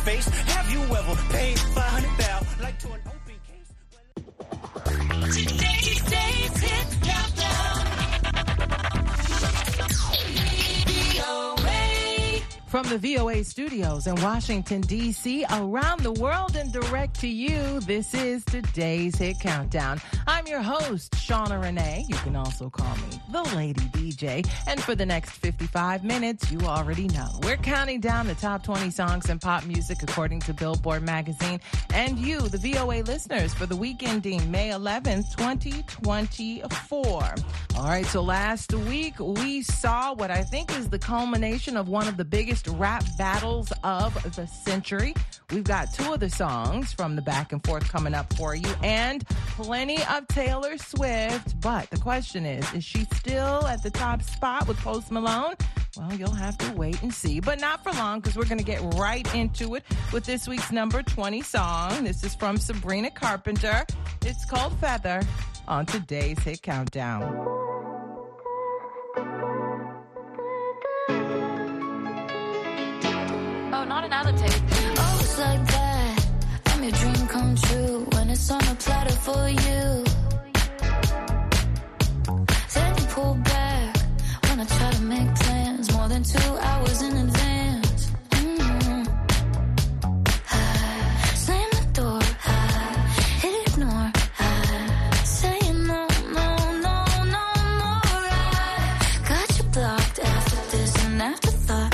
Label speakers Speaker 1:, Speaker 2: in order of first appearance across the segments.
Speaker 1: face. Have you ever paid 500 bell like to an open case?
Speaker 2: Today's Hit Countdown.
Speaker 3: From the VOA studios in Washington, D.C., around the world and direct to you, this is today's Hit Countdown. I'm your host, Shauna Renee. You can also call me the Lady DJ. And for the next 55 minutes, you already know, we're counting down the top 20 songs in pop music according to Billboard magazine. And you, the VOA listeners, for the week ending May 11th, 2024. All right, so last week we saw what I think is the culmination of one of the biggest rap battles of the century. We've got two of the songs from the back and forth coming up for you and plenty of Taylor Swift. But the question is she still at the top spot with Post Malone? Well, you'll have to wait and see, but not for long because we're going to get right into it with this week's number 20 song. This is from Sabrina Carpenter. It's called Feather on today's Hit Countdown.
Speaker 4: Not another tape. Oh, it's like that. I'm your dream come true when it's on a platter for you. Then you pull back when I try to make plans more than 2 hours in advance. I slam the door, I hit ignore, I say no, no, no, no more. I got you blocked after this and afterthought.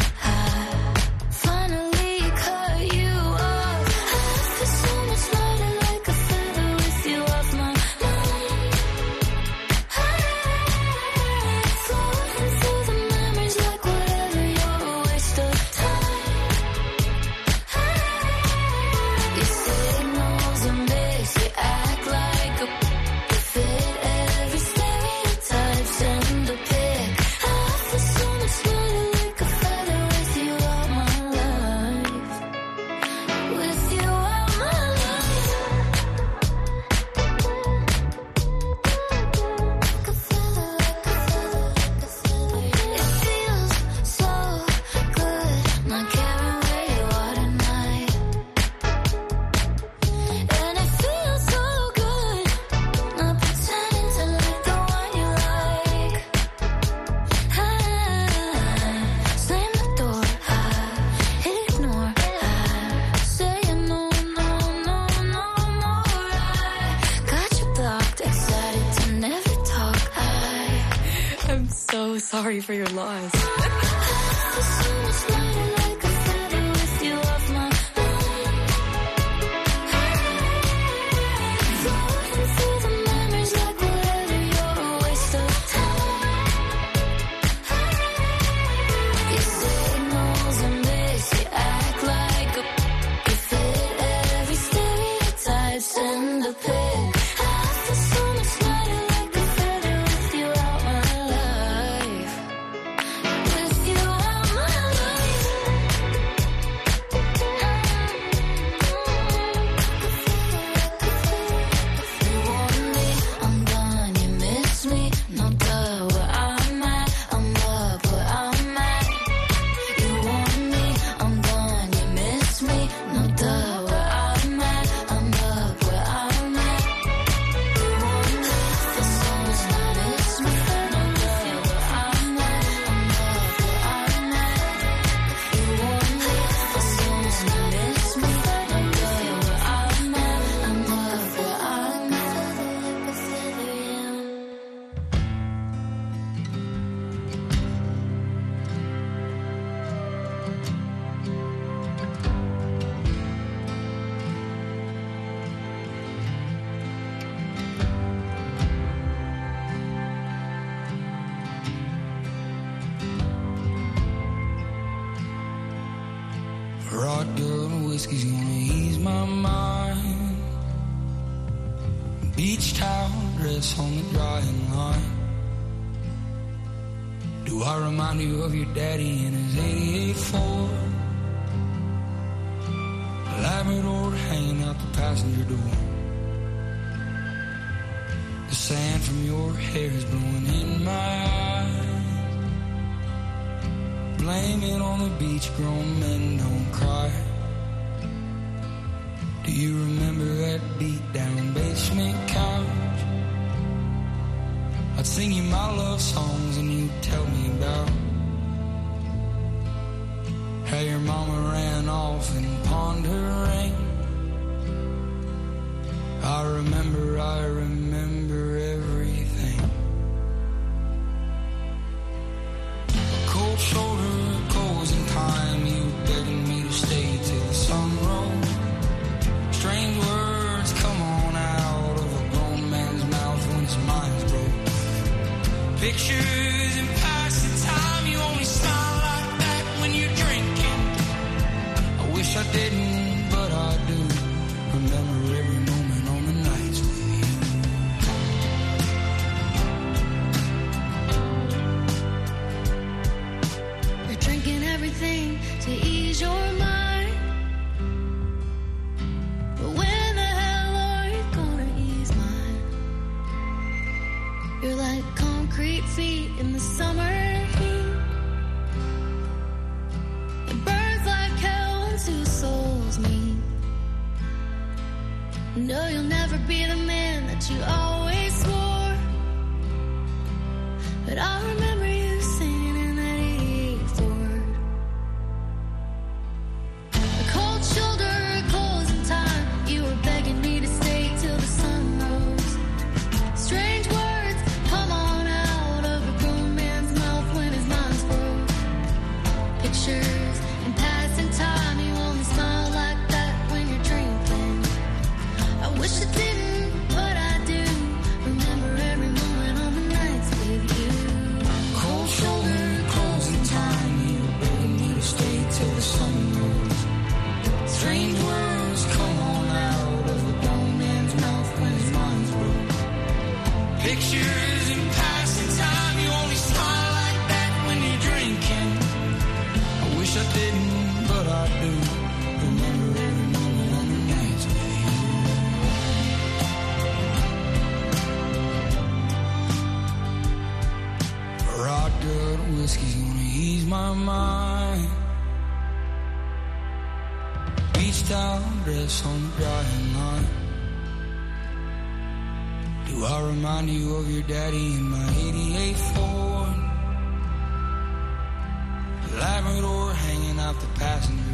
Speaker 5: Sorry for your loss.
Speaker 6: Vodka and whiskey's gonna ease my mind. Beach towel dress on the drying line. Do I remind you of your daddy in his 88 Ford? Labrador hanging out the passenger door. The sand from your hair is blowing in my eyes. Blame it on the beach, grown men don't cry. Do you remember that beat down basement couch? I'd sing you my love songs and you'd tell me about how your mama ran off and pawned her ring. I remember everything. A cold shoulder, closing time, you begging me to stay till the sun rose. Strange words come on out of a grown man's mouth when his mind's broke. Pictures and passing time, you only smile like that when you're drinking. I wish I didn't, but I do. Remember every moment on the nights with
Speaker 4: you. You're drinking everything to ease your mind. But when the hell are you gonna ease mine? You're like concrete feet in the summer heat. It burns like hell when two souls meet. No, you'll never be the man that you always swore. But I remember you singing in that 88 Ford. A cold shoulder, closing time. You were begging me to stay till the sun rose. Strange words come on out of a grown man's mouth when his mind's broke. Pictures and passing time. You only smile like that when you're drinking. I wish I didn't, but I do. Remember every moment on the nights with you.
Speaker 6: cold shoulder, closing time, you begging me to stay till the sun rose. Strange words come on out of a grown man's mouth when his mind's broke. Pictures and passing time, you only smile like that when you're drinking. I wish I didn't, but I do. Remember every moment on the nights with you. Rod good whiskey's gonna ease my mind. Beach towel dress on the drying line. Do I remind you of your daddy in my 88 Ford? Labrador hanging out the passenger door.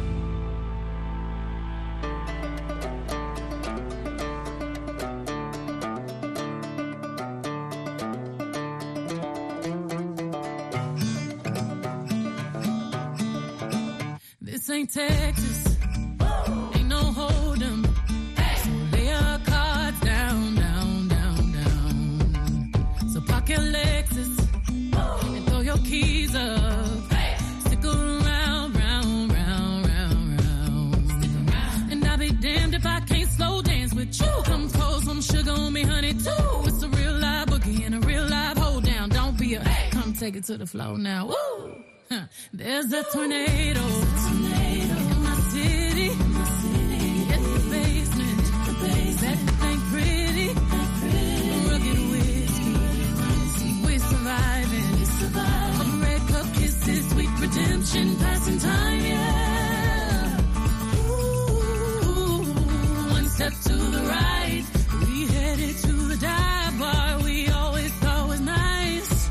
Speaker 5: This ain't Texas, ain't no hold'em. So lay your cards down, down, down, down. So park your Lexus and throw your keys up. Stick around, round, round, round, round. And I'll be damned if I can't slow dance with you. Come pour some sugar on me, honey, too. It's a real live boogie and a real live hold down. Don't be a come take it to the floor now. Woo! There's a tornado in my city. It's the basement. That ain't pretty. Rugged whiskey. We're surviving. Red cup kisses, sweet redemption, passing time, yeah. Ooh, one step to the right, we headed to the dive bar we always thought was nice.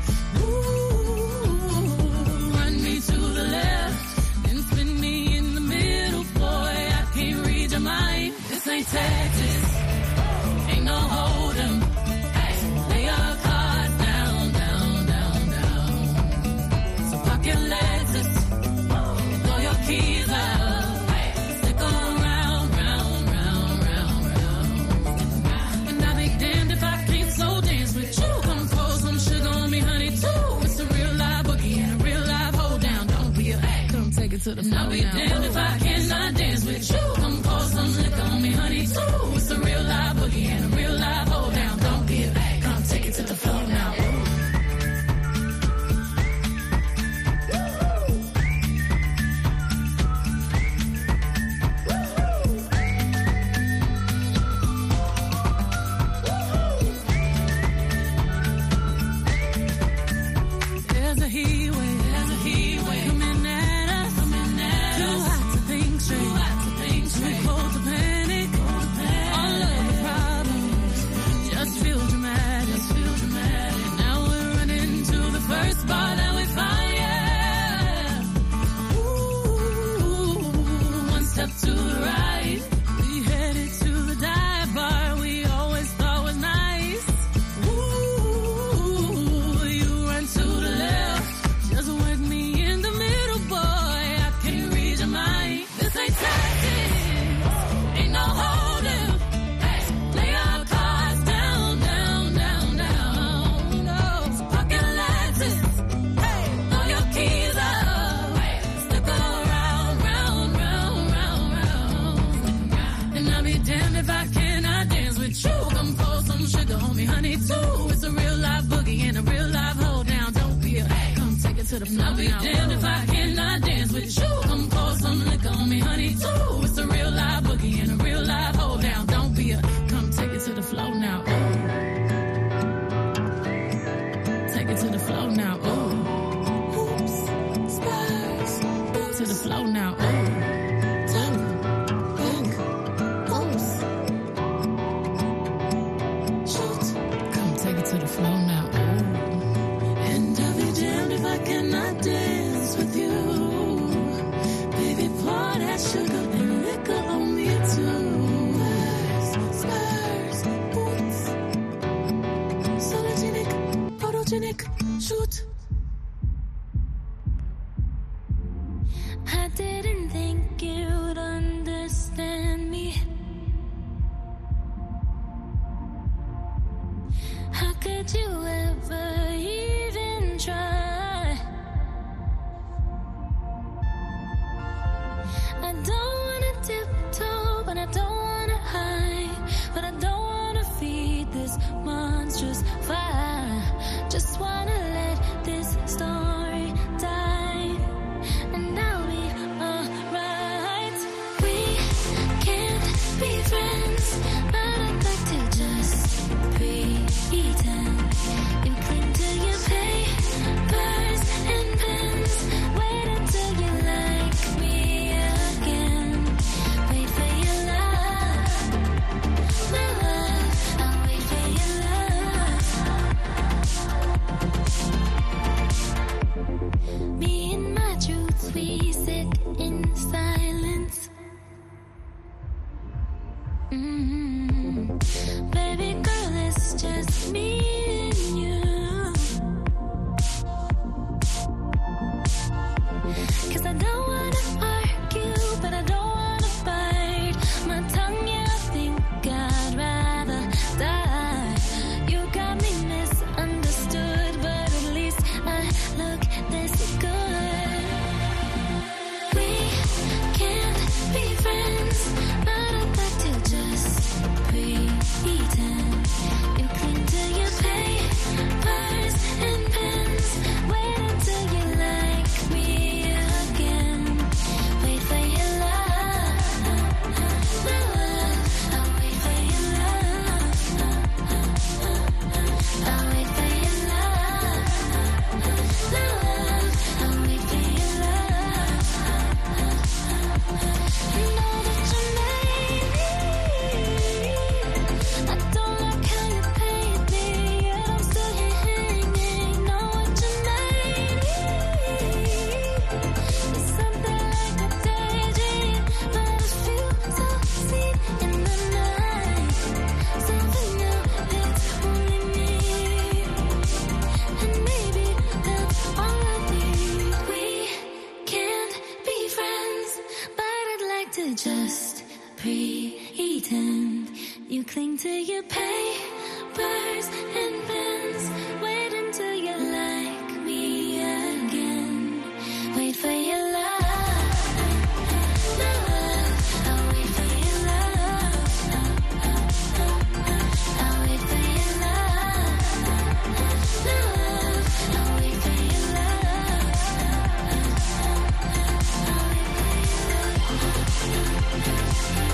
Speaker 5: Run me to the left, then spin me in the middle, boy, I can't read your mind. This ain't Texas, ain't no hold'em. Lay your cards down, down, down, down. So park your Lexus and throw your keys out. Stick around, round, round, round, round. And I'll be damned if I can't slow dance with you. Come pour some sugar on me, honey, too. It's a real live boogie and a real live hold down. Don't be a come take it to the floor. I'll be damned if I cannot dance with you. Come pour some liquor on me, honey, too. It's a real live boogie and a real live hold down. Don't be a come take it to the floor now. There's a heat wave coming at us. Too hot to think And I'll be damned if I cannot dance with you. Come pour some liquor on me, honey, too. It's a real live boogie and a real live hold down. Don't be a, come take it to the floor now. Oh. Take it to the floor now. Oh. Hoops, spurs, to the floor now. Oh. To the floor now, oh. And I'll be damned if I cannot dance with you. Baby, pour that sugar and liquor on me too. Spurs, boots, sologenic, photogenic, shoot.
Speaker 4: I didn't think you'd understand me. How could you ever even try? I don't wanna tiptoe, but I don't wanna hide. But I don't wanna feed this monstrous fire. Just wanna let this story die, and I'll be alright. We can't be friends, but I'd like to just pretend. You cling to your papers and pens. Wait until you like me again. Wait for your love, my love. I'll wait for your love. Me and my truths, we sit in silence. Baby girl, it's just me and you. 'Cause I don't wanna argue, but I don't wanna bite my tongue. Yeah, I think I'd rather die. You got me misunderstood, but at least I look this good. We can't be friends, but I'd like to just pretend. You cling to your papers and pens. Wait until you like me again. Wait for your love, my love. I'll wait for your love. I'll wait for your love, my love. I'll wait for your love. You know that you made me. I don't like how you paid me, yet I'm still here hanging. Know what you made me. It's something like a daydream, but I feel so seen in the night. Something new, it's only me, and maybe that's all I need. We can't be friends, but I'd like to just pretend. You cling to your papers and pens. Wait until you like me again. Wait for your love, my love. I'll wait for your love. I'll wait for your love, my love. I'll wait for your love. I'll wait for your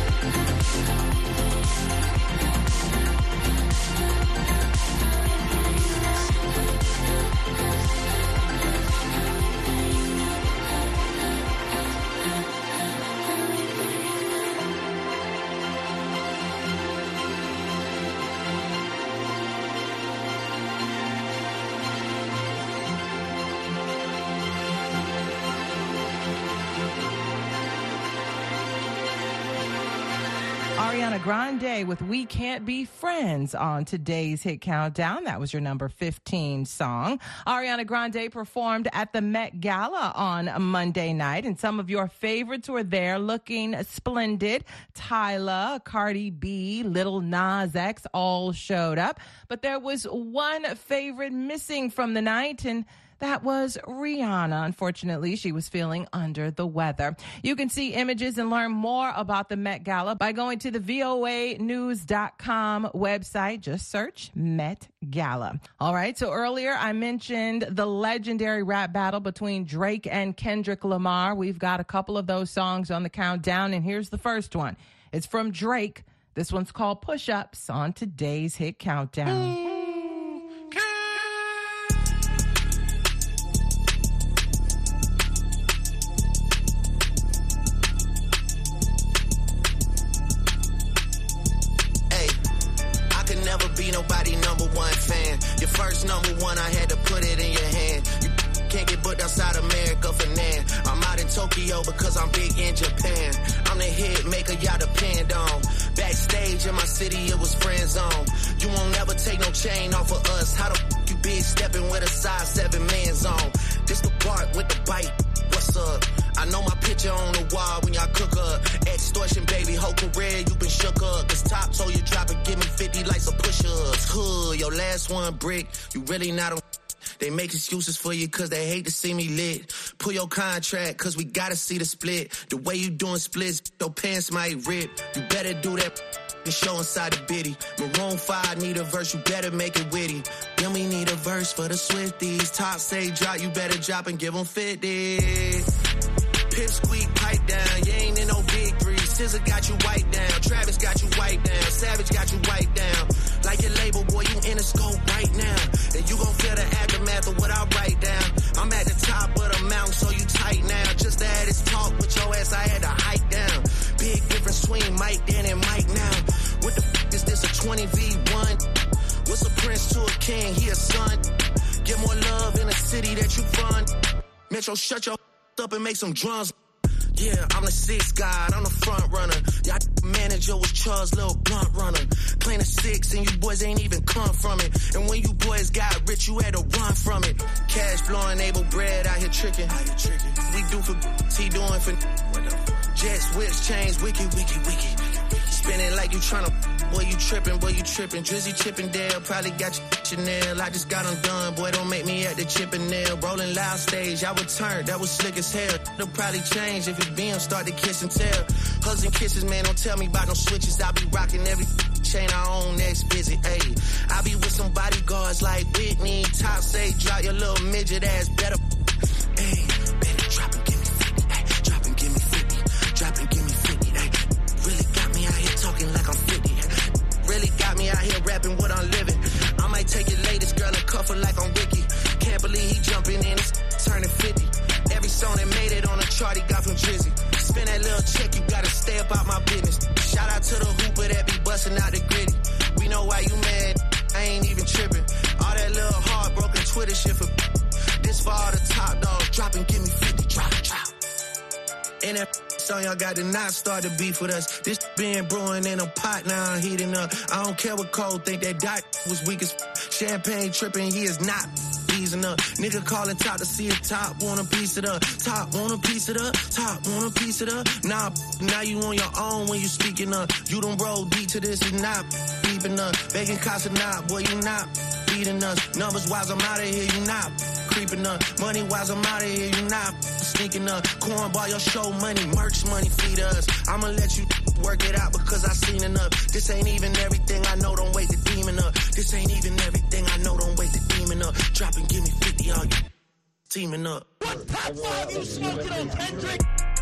Speaker 3: Ariana Grande with We Can't Be Friends on today's Hit Countdown. That was your number 15 song. Ariana Grande performed at the Met Gala on Monday night, and some of your favorites were there looking splendid. Tyla, Cardi B, Lil Nas X all showed up. But there was one favorite missing from the night, and That was Rihanna. Unfortunately, she was feeling under the weather. You can see images and learn more about the Met Gala by going to the voanews.com website. Just search Met Gala. All right, so earlier I mentioned the legendary rap battle between Drake and Kendrick Lamar. We've got a couple of those songs on the countdown, and here's the first one. It's from Drake. This one's called Push Ups on today's Hit Countdown.
Speaker 7: Be nobody number one fan. Your first number one, I had to put it in your hand. You can't get booked outside America for nan. I'm out in Tokyo because I'm big in Japan. I'm the hit maker y'all depend on. Backstage in my city, it was friend zone. You won't never take no chain off of us. How the f you big stepping with a size 7 man zone? This the part with the bite. What's up? I know my picture on the wall when y'all cook up. Extortion, baby, whole career you been shook up. Cause Top told you drop and give me 50 like some push-ups. Hood, your last one brick, you really not a... They make excuses for you cause they hate to see me lit. Pull your contract cause we gotta see the split. The way you doing splits, your pants might rip. You better do that and show inside the biddy. Maroon 5 need a verse, you better make it witty. Then we need a verse for the Swifties. Top say drop, you better drop and give them 50. Pip squeak, pipe down, you ain't in no big three. SZA got you white down, Travis got you white down, Savage got you white down. Like your label, boy, you in the scope right now. And you gon' feel the aftermath of what I write down. I'm at the top of the mountain, so you tight now. Just to have this talk with your ass, I had to hike down. Big difference between Mike then and Mike now. What the f is this, a 20v1? What's a prince to a king, he a son? Get more love in a city that you from. Metro, shut your up and make some drums. Yeah, I'm the sixth guy, I'm the front runner. Y'all manager was Charles' little blunt runner. Playing a 6 and you boys ain't even come from it. And when you boys got rich, you had to run from it. Cash flowing, able bread out here tricking. We do for T doing for jets, whips, chains, wicked. Spinning like you tryna, boy you tripping. Drizzy Chippendale probably got your Chanel. I just got undone, boy don't make me at the Chippendale. Rolling loud stage, I would turn, that was slick as hell. It'll probably change if it BM start to kiss and tell. Hugs and kisses, man, don't tell me about no switches. I be rocking every chain I own next visit, ayy. I be with some bodyguards like Whitney. Top say drop your little midget ass better, ayy. Better drop and give me 50, ayy. Drop and give me 50, drop and give me 50, ayy. Really got me out here talking like I'm 50. Really got me out here rapping what I'm living. I might take your latest girl and cuff her like I'm Ricky. Can't believe he jumping in, he's turning 50. Every song that made it on the chart he got from Drizzy. Spend that little check, you gotta stay up out my business. Shout out to the hooper that be busting out the gritty. We know why you mad, I ain't even tripping. All that little heartbroken Twitter shit for this for all the top dogs. Drop and give me 50, drop. And that song y'all got to not start to beef with us. This been brewing in a pot, now I'm heating up. I don't care what Cole think, that Dot was weak as champagne tripping, he is not easing up. Nigga calling top to see if Top want a piece of the top, want a piece of the top, want a piece of the nah, now you on your own when you speaking up. You don't roll deep to this, you not deeping up. Begging costs are not, boy, you not beating us. Numbers wise, I'm out of here, you not creeping up. Money wise, I'm out of here, you not sneaking up. Cornball, your show money, merch money, feed us. I'ma let you work it out because I seen enough. This ain't even everything I know, don't wait the demon up. This ain't even everything I know, don't wait the demon up. Drop and give me 50, all you teaming up.
Speaker 1: What top 5 you smoking on, Kendrick?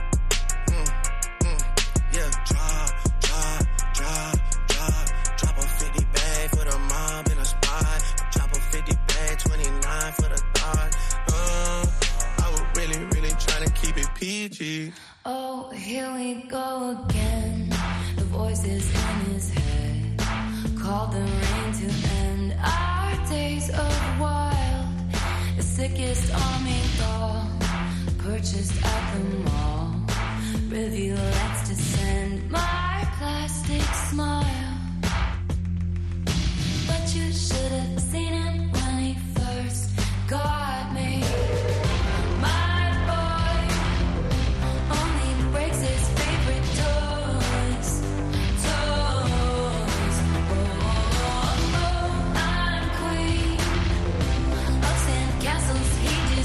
Speaker 7: Yeah, drop a 50 bag for the mob in a spot. Drop a 50 bag, 29 for the thought. I was really trying to keep it PG.
Speaker 4: Oh, here we go again. The voices in his head called the rain to end our days of wild. The sickest army doll purchased at the mall. Review, let's descend my plastic smile. But you should have seen him when he first got me. My boy only breaks his favorite toys. Oh, I'm queen of sand castles. He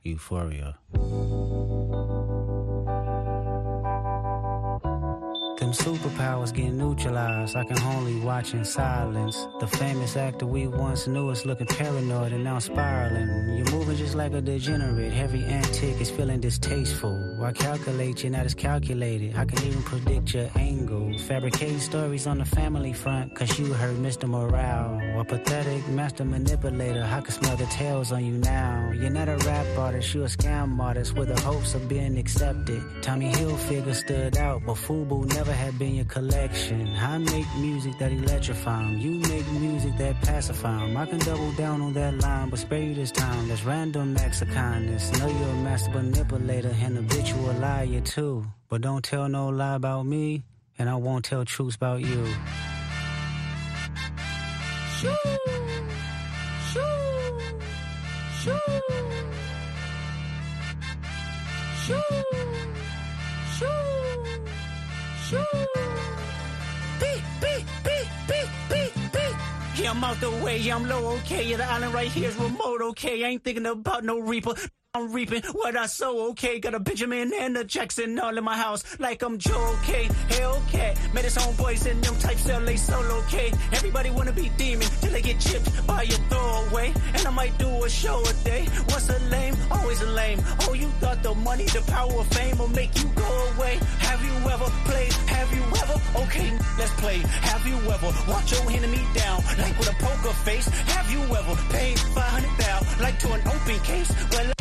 Speaker 8: Euphoria. Them superpowers get neutralized. I can only watch in silence. The famous actor we once knew is looking paranoid and now spiraling. You're moving just like a degenerate. Every antic is feeling distasteful. I calculate you're not as calculated. I can even predict your angle. Fabricating stories on the family front, cause you heard Mr. Morale. A pathetic master manipulator. I can smell the tails on you now. You're not a rap artist, you're a scam artist with the hopes of being accepted. Tommy Hilfiger stood out, but FUBU never had been your collection. I make music that electrify 'em. You make music that pacify 'em. I can double down on that line, but spare you this time. That's random acts of kindness. Know you're a master manipulator and habitual liar too. But don't tell no lie about me, and I won't tell truths about you.
Speaker 5: Shoo, shoo, shoo, shoo, shoo.
Speaker 1: Beep, beep, beep, beep, beep, beep. Yeah, I'm out the way, yeah, I'm low, okay. Yeah, the island right here is remote, okay. I ain't thinking about no reaper. I'm reaping what I sow, okay. Got a Benjamin and a Jackson all in my house, like I'm Joe, okay. Hellcat, met his homeboys and them types LA solo, okay. Everybody wanna be demon till they get chipped by your throwaway. And I might do a show a day. Once a lame, always a lame. Oh, you thought the money, the power of fame will make you go away. Have you ever played? Have you ever? Okay, let's play. Have you ever walked your enemy down like with a poker face? Have you ever paid $500 like to an open case? Well,